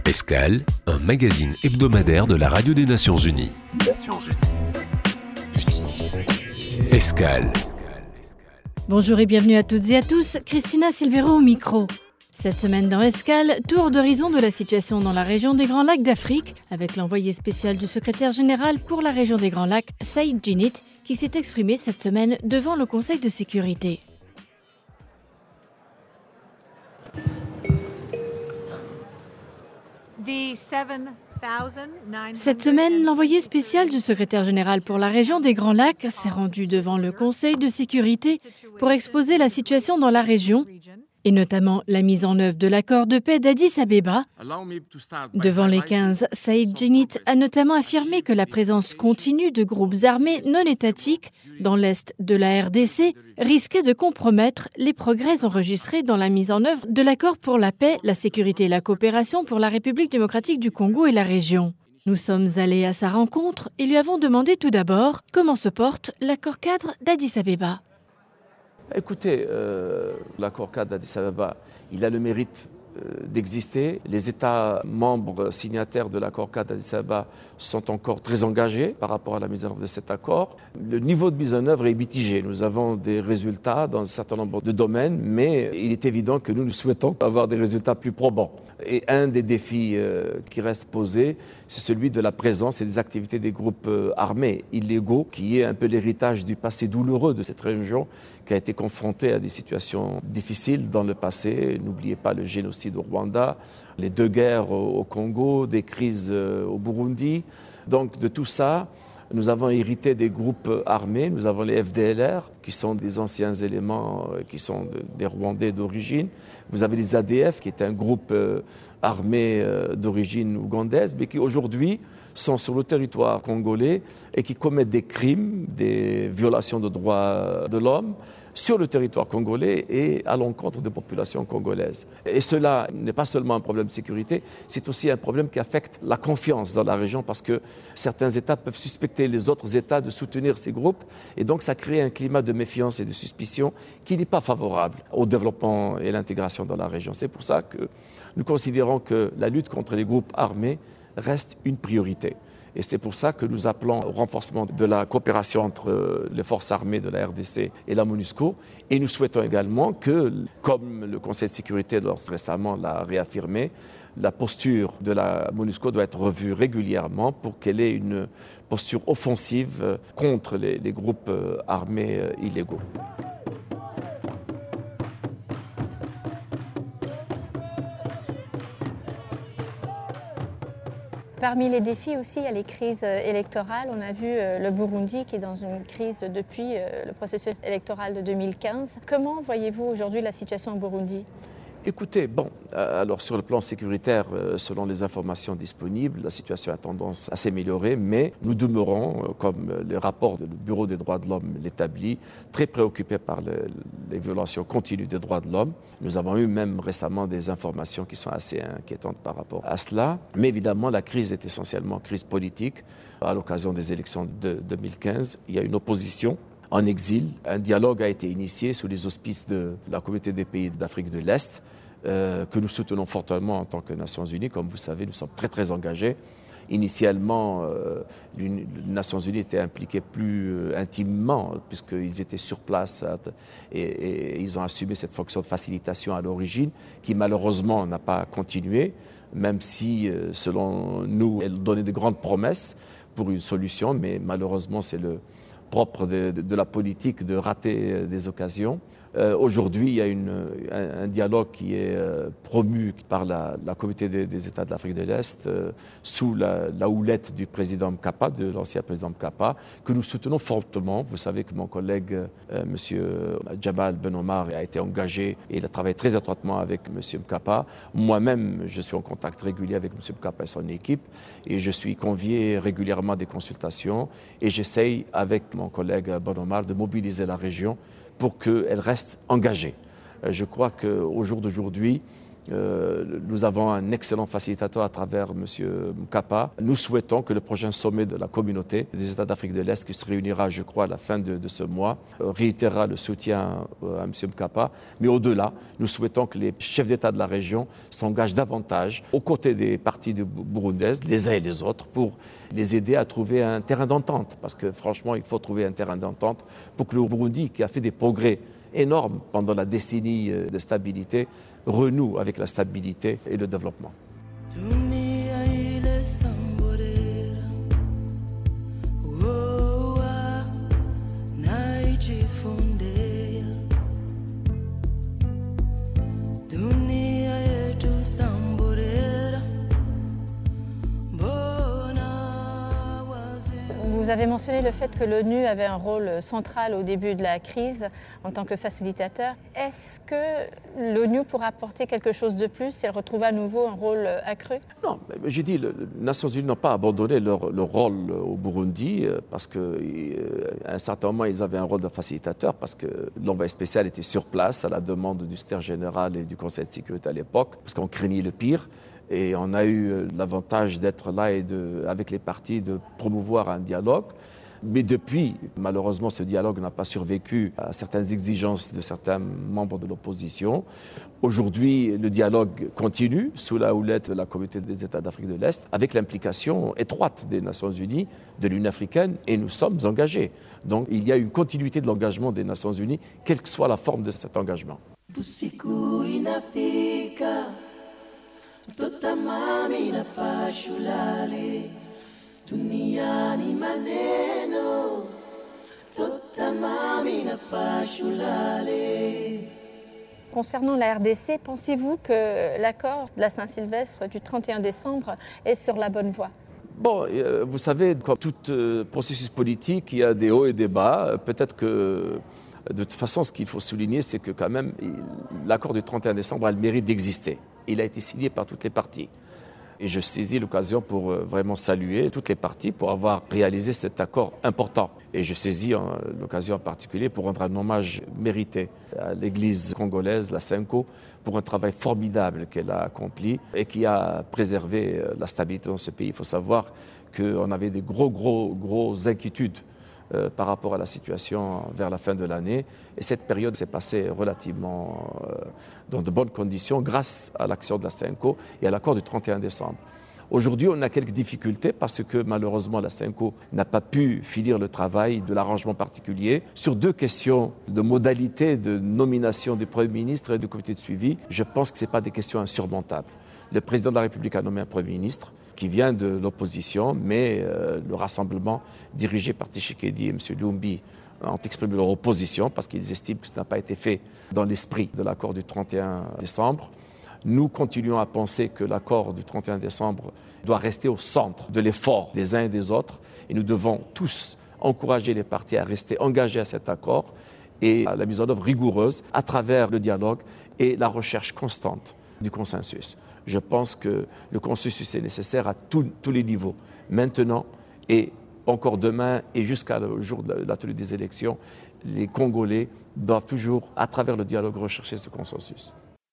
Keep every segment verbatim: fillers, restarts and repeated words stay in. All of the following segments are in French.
Escale, un magazine hebdomadaire de la Radio des Nations Unies. Nations Unies. Escale. Bonjour et bienvenue à toutes et à tous, Christina Silvero au micro. Cette semaine dans Escale, tour d'horizon de la situation dans la région des Grands Lacs d'Afrique, avec l'envoyé spécial du secrétaire général pour la région des Grands Lacs, Saïd Djinnit, qui s'est exprimé cette semaine devant le Conseil de sécurité. Cette semaine, l'envoyé spécial du secrétaire général pour la région des Grands Lacs s'est rendu devant le Conseil de sécurité pour exposer la situation dans la région, et notamment la mise en œuvre de l'accord de paix d'Addis Abeba. Devant les quinze, Saïd Djinnit a notamment affirmé que la présence continue de groupes armés non étatiques dans l'est de la R D C risquait de compromettre les progrès enregistrés dans la mise en œuvre de l'accord pour la paix, la sécurité et la coopération pour la République démocratique du Congo et la région. Nous sommes allés à sa rencontre et lui avons demandé tout d'abord comment se porte l'accord cadre d'Addis Abeba. Écoutez, euh, l'accord cadre d'Addis Abeba, il a le mérite euh, d'exister. Les États membres signataires de l'accord cadre d'Addis Abeba sont encore très engagés par rapport à la mise en œuvre de cet accord. Le niveau de mise en œuvre est mitigé. Nous avons des résultats dans un certain nombre de domaines, mais il est évident que nous, nous souhaitons avoir des résultats plus probants. Et un des défis euh, qui reste posé, c'est celui de la présence et des activités des groupes euh, armés illégaux, qui est un peu l'héritage du passé douloureux de cette région, qui a été confrontée à des situations difficiles dans le passé. N'oubliez pas le génocide au Rwanda, les deux guerres au, au Congo, des crises euh, au Burundi. Donc de tout ça, nous avons hérité des groupes armés. Nous avons les F D L R, qui sont des anciens éléments euh, qui sont de, des Rwandais d'origine. Vous avez les A D F, qui est un groupe euh, armé euh, d'origine ougandaise, mais qui aujourd'hui sont sur le territoire congolais et qui commettent des crimes, des violations de droits de l'homme sur le territoire congolais et à l'encontre des populations congolaises. Et cela n'est pas seulement un problème de sécurité, c'est aussi un problème qui affecte la confiance dans la région parce que certains États peuvent suspecter les autres États de soutenir ces groupes et donc ça crée un climat de méfiance et de suspicion qui n'est pas favorable au développement et à l'intégration dans la région. C'est pour ça que nous considérons que la lutte contre les groupes armés reste une priorité. Et c'est pour ça que nous appelons au renforcement de la coopération entre les forces armées de la R D C et la MONUSCO. Et nous souhaitons également que, comme le Conseil de sécurité récemment l'a réaffirmé, la posture de la MONUSCO doit être revue régulièrement pour qu'elle ait une posture offensive contre les, les groupes armés illégaux. Parmi les défis aussi, il y a les crises électorales. On a vu le Burundi qui est dans une crise depuis le processus électoral de deux mille quinze. Comment voyez-vous aujourd'hui la situation au Burundi ? Écoutez, bon, alors sur le plan sécuritaire, selon les informations disponibles, la situation a tendance à s'améliorer, mais nous demeurons, comme le rapport du Bureau des droits de l'homme l'établit, très préoccupés par le, les violations continues des droits de l'homme. Nous avons eu même récemment des informations qui sont assez inquiétantes par rapport à cela. Mais évidemment, la crise est essentiellement crise politique. À l'occasion des élections de deux mille quinze, il y a une opposition en exil. Un dialogue a été initié sous les auspices de la Communauté des pays d'Afrique de l'Est, euh, que nous soutenons fortement en tant que Nations Unies. Comme vous savez, nous sommes très très engagés. Initialement, euh, les Nations Unies étaient impliquées plus euh, intimement, puisqu'ils étaient sur place euh, et, et ils ont assumé cette fonction de facilitation à l'origine, qui malheureusement n'a pas continué, même si, euh, selon nous, elle donnait de grandes promesses pour une solution, mais malheureusement, c'est le propre de, de, de la politique de rater des occasions. Euh, aujourd'hui, il y a une, un, un dialogue qui est euh, promu par la, la Communauté des, des États de l'Afrique de l'Est euh, sous la, la houlette du président Mkapa, de l'ancien président Mkapa, que nous soutenons fortement. Vous savez que mon collègue, euh, M. Djabal Ben Omar, a été engagé et il a travaillé très étroitement avec M. Mkapa. Moi-même, je suis en contact régulier avec M. Mkapa et son équipe et je suis convié régulièrement à des consultations et j'essaye, avec mon collègue Ben Omar, de mobiliser la région pour qu'elle reste engagée. Je crois qu'au jour d'aujourd'hui, Euh, nous avons un excellent facilitateur à travers M. Mkapa. Nous souhaitons que le prochain sommet de la communauté des États d'Afrique de l'Est, qui se réunira, je crois, à la fin de, de ce mois, euh, réitérera le soutien euh, à M. Mkapa. Mais au-delà, nous souhaitons que les chefs d'État de la région s'engagent davantage aux côtés des partis de burundaises, les uns et les autres, pour les aider à trouver un terrain d'entente. Parce que franchement, il faut trouver un terrain d'entente pour que le Burundi, qui a fait des progrès énormes pendant la décennie de stabilité, renoue avec la stabilité et le développement. Vous avez mentionné le fait que l'ONU avait un rôle central au début de la crise en tant que facilitateur. Est-ce que l'ONU pourra apporter quelque chose de plus si elle retrouve à nouveau un rôle accru? Non, j'ai dit, les Nations Unies n'ont pas abandonné leur, leur rôle au Burundi parce qu'à un certain moment, ils avaient un rôle de facilitateur parce que l'envoyé spécial était sur place à la demande du secrétaire général et du Conseil de sécurité à l'époque, parce qu'on craignait le pire. Et on a eu l'avantage d'être là et de, avec les partis de promouvoir un dialogue. Mais depuis, malheureusement, ce dialogue n'a pas survécu à certaines exigences de certains membres de l'opposition. Aujourd'hui, le dialogue continue sous la houlette de la communauté des États d'Afrique de l'Est, avec l'implication étroite des Nations Unies, de l'Union africaine, et nous sommes engagés. Donc il y a une continuité de l'engagement des Nations Unies, quelle que soit la forme de cet engagement. Tota mami na pashulale duniani maneno tota mami na pashulale. Concernant la R D C, pensez-vous que l'accord de la Saint-Sylvestre du trente et un décembre est sur la bonne voie? Bon, euh, vous savez, comme tout euh, processus politique, il y a des hauts et des bas. Peut-être que, de toute façon, ce qu'il faut souligner, c'est que quand même, il, l'accord du trente et un décembre a le mérite d'exister. Il a été signé par toutes les parties. Et je saisis l'occasion pour euh, vraiment saluer toutes les parties pour avoir réalisé cet accord important. Et je saisis euh, l'occasion en particulier pour rendre un hommage mérité à l'Église congolaise, la SENCO, pour un travail formidable qu'elle a accompli et qui a préservé euh, la stabilité dans ce pays. Il faut savoir qu'on avait des gros, gros, gros inquiétudes Euh, par rapport à la situation vers la fin de l'année. Et cette période s'est passée relativement euh, dans de bonnes conditions grâce à l'action de la SENCO et à l'accord du trente et un décembre. Aujourd'hui, on a quelques difficultés parce que malheureusement la SENCO n'a pas pu finir le travail de l'arrangement particulier. Sur deux questions de modalité de nomination du Premier ministre et du comité de suivi, je pense que ce n'est pas des questions insurmontables. Le président de la République a nommé un Premier ministre qui vient de l'opposition, mais euh, le rassemblement dirigé par Tshisekedi et M. Lumbi ont exprimé leur opposition parce qu'ils estiment que ce n'a pas été fait dans l'esprit de l'accord du trente et un décembre. Nous continuons à penser que l'accord du trente et un décembre doit rester au centre de l'effort des uns et des autres et nous devons tous encourager les partis à rester engagés à cet accord et à la mise en œuvre rigoureuse à travers le dialogue et la recherche constante du consensus. Je pense que le consensus est nécessaire à tous, tous les niveaux, maintenant et encore demain et jusqu'au jour de la tenue des élections. Les Congolais doivent toujours, à travers le dialogue, rechercher ce consensus.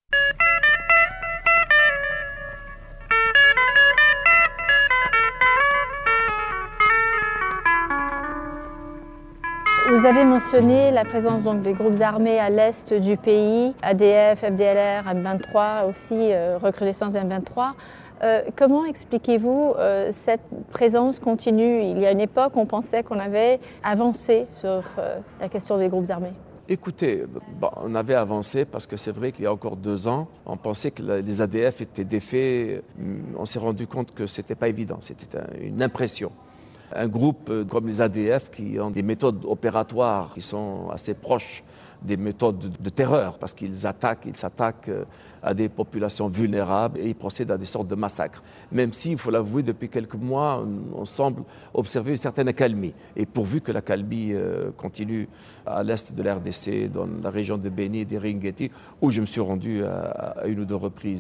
Vous avez mentionné la présence donc, des groupes armés à l'est du pays, A D F, F D L R, M vingt-trois, aussi euh, recrudescence de M vingt-trois. Euh, comment expliquez-vous euh, cette présence continue? Il y a une époque, on pensait qu'on avait avancé sur euh, la question des groupes armés. Écoutez, bon, on avait avancé parce que c'est vrai qu'il y a encore deux ans, on pensait que les A D F étaient défaits. On s'est rendu compte que ce n'était pas évident, c'était une impression. Un groupe comme les A D F qui ont des méthodes opératoires qui sont assez proches des méthodes de terreur parce qu'ils attaquent, ils s'attaquent à des populations vulnérables et ils procèdent à des sortes de massacres. Même si, il faut l'avouer, depuis quelques mois, on semble observer une certaine accalmie. Et pourvu que l'accalmie continue à l'est de la R D C, dans la région de Beni et d'Eringeti, où je me suis rendu à une ou deux reprises.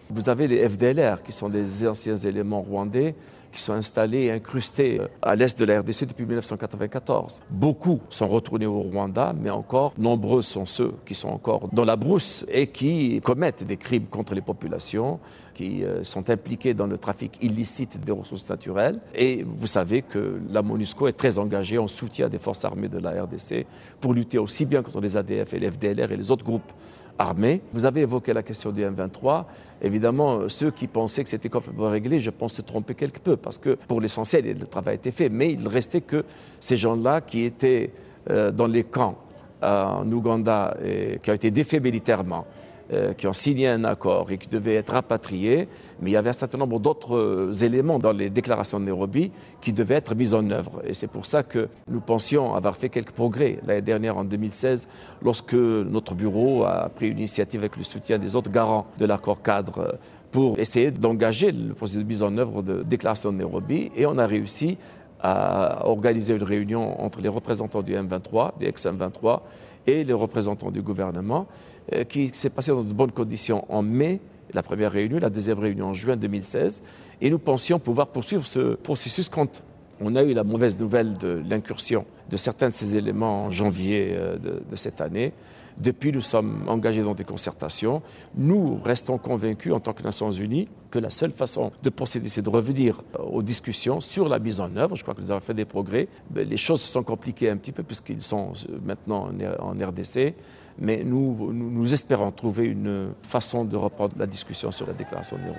Vous avez les F D L R, qui sont des anciens éléments rwandais, qui sont installés et incrustés à l'est de la R D C depuis mille neuf cent quatre-vingt-quatorze. Beaucoup sont retournés au Rwanda, mais encore nombreux sont ceux qui sont encore dans la brousse et qui commettent des crimes contre les populations, qui sont impliqués dans le trafic illicite des ressources naturelles. Et vous savez que la MONUSCO est très engagée en soutien des forces armées de la R D C pour lutter aussi bien contre les A D F et les F D L R et les autres groupes armés. Vous avez évoqué la question du M vingt-trois. Évidemment, ceux qui pensaient que c'était complètement réglé, je pense se tromper quelque peu, parce que pour l'essentiel, le travail a été fait. Mais il restait que ces gens-là qui étaient euh, dans les camps euh, en Ouganda, et qui ont été défaits militairement, euh, qui ont signé un accord et qui devaient être rapatriés. Mais il y avait un certain nombre d'autres éléments dans les déclarations de Nairobi qui devaient être mis en œuvre. Et c'est pour ça que nous pensions avoir fait quelques progrès l'année dernière, en deux mille seize, lorsque notre bureau a pris une initiative avec le soutien des autres garants de l'accord cadre pour essayer d'engager le processus de mise en œuvre de déclaration de Nairobi. Et on a réussi à organiser une réunion entre les représentants du M vingt-trois, des ex-M vingt-trois, et les représentants du gouvernement, qui s'est passée dans de bonnes conditions en mai, la première réunion, la deuxième réunion en juin deux mille seize, et nous pensions pouvoir poursuivre ce processus quand on a eu la mauvaise nouvelle de l'incursion de certains de ces éléments en janvier de, de cette année. Depuis, nous sommes engagés dans des concertations. Nous restons convaincus en tant que Nations Unies que la seule façon de procéder, c'est de revenir aux discussions sur la mise en œuvre. Je crois que nous avons fait des progrès. Les choses se sont compliquées un petit peu puisqu'ils sont maintenant en R D C. Mais nous, nous, nous espérons trouver une façon de reprendre la discussion sur la déclaration de Nairobi.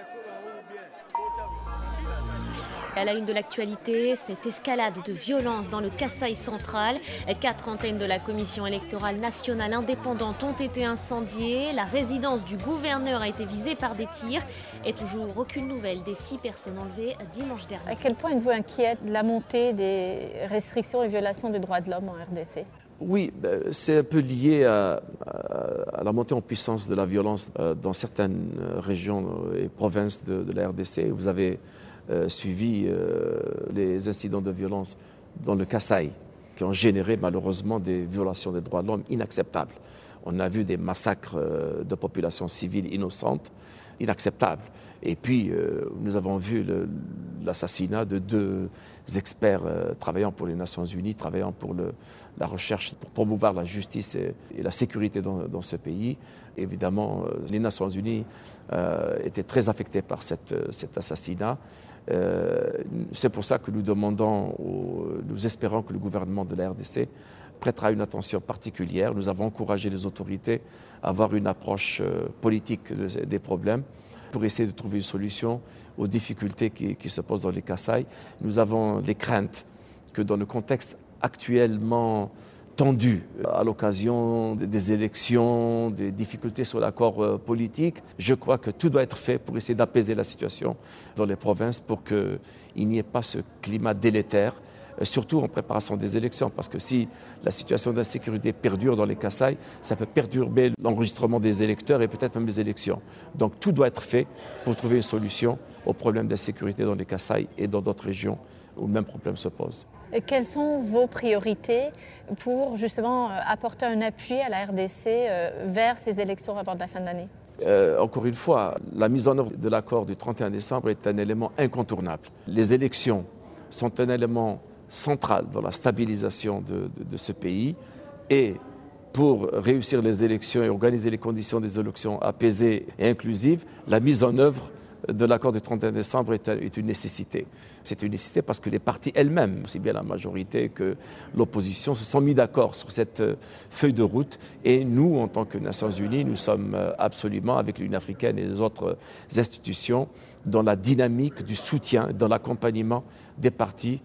À la une de l'actualité, cette escalade de violence dans le Kasaï central. Quatre antennes de la Commission électorale nationale indépendante ont été incendiées. La résidence du gouverneur a été visée par des tirs. Et toujours aucune nouvelle des six personnes enlevées dimanche dernier. À quel point êtes-vous inquiète de la montée des restrictions et violations des droits de l'homme en R D C ? Oui, c'est un peu lié à, à, à la montée en puissance de la violence dans certaines régions et provinces de, de la R D C. Vous avez euh, suivi euh, les incidents de violence dans le Kasaï, qui ont généré malheureusement des violations des droits de l'homme inacceptables. On a vu des massacres de populations civiles innocentes inacceptables. Et puis, euh, nous avons vu le, l'assassinat de deux experts euh, travaillant pour les Nations Unies, travaillant pour le, la recherche, pour promouvoir la justice et, et la sécurité dans, dans ce pays. Évidemment, euh, les Nations Unies euh, étaient très affectées par cette, cet assassinat. Euh, c'est pour ça que nous demandons, au, nous espérons que le gouvernement de la R D C prêtera une attention particulière. Nous avons encouragé les autorités à avoir une approche euh, politique de, des problèmes, pour essayer de trouver une solution aux difficultés qui, qui se posent dans les Kasaï. Nous avons les craintes que dans le contexte actuellement tendu, à l'occasion des élections, des difficultés sur l'accord politique, je crois que tout doit être fait pour essayer d'apaiser la situation dans les provinces pour qu'il n'y ait pas ce climat délétère, surtout en préparation des élections, parce que si la situation d'insécurité perdure dans les Kasaï, ça peut perturber l'enregistrement des électeurs et peut-être même les élections. Donc tout doit être fait pour trouver une solution aux problèmes d'insécurité dans les Kasaï et dans d'autres régions où le même problème se pose. Et quelles sont vos priorités pour justement apporter un appui à la R D C vers ces élections avant la fin de l'année ? Euh, encore une fois, la mise en œuvre de l'accord du trente et un décembre est un élément incontournable. Les élections sont un élément central dans la stabilisation de, de, de ce pays, et pour réussir les élections et organiser les conditions des élections apaisées et inclusives, la mise en œuvre de l'accord du trente et un décembre est, est une nécessité. C'est une nécessité parce que les partis elles-mêmes, aussi bien la majorité que l'opposition, se sont mis d'accord sur cette feuille de route, et nous, en tant que Nations Unies, nous sommes absolument, avec l'Union africaine et les autres institutions, dans la dynamique du soutien, dans l'accompagnement des partis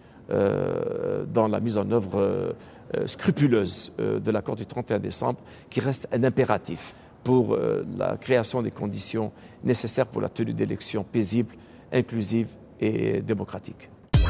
Euh, dans la mise en œuvre euh, scrupuleuse euh, de l'accord du trente et un décembre, qui reste un impératif pour euh, la création des conditions nécessaires pour la tenue d'élections paisibles, inclusives et démocratiques.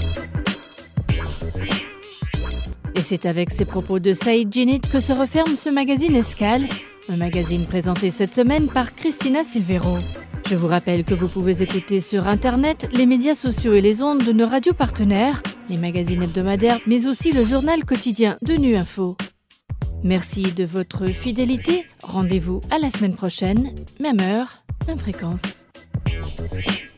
Et c'est avec ces propos de Saïd Djinnit que se referme ce magazine Escale, un magazine présenté cette semaine par Christina Silvero. Je vous rappelle que vous pouvez écouter sur Internet les médias sociaux et les ondes de nos radios partenaires, les magazines hebdomadaires, mais aussi le journal quotidien de Nu Info. Merci de votre fidélité. Rendez-vous à la semaine prochaine, même heure, même fréquence. Afrique.